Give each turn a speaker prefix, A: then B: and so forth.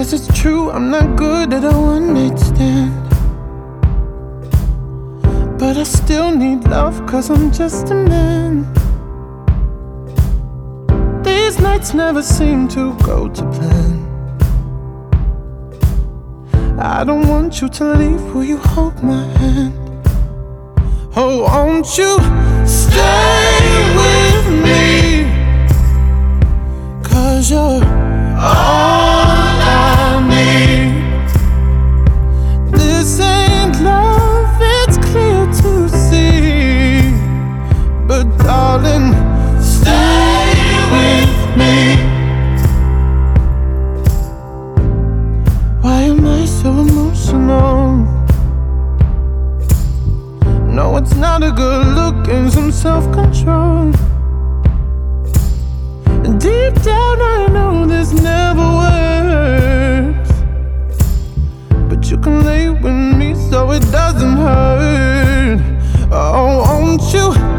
A: Yes, it's true, I'm not good at a one-night stand, but I still need love, cause I'm just a man. These nights never seem to go to plan. I don't want you to leave, will you hold my hand? Oh, won't you stay with me? Cause you're all I need. This ain't love, it's clear to see, but darling, stay with me. Why am I so emotional? No, it's not a good look and some self-control. Deep down I know this never works, but you can lay with me so it doesn't hurt. Oh, won't you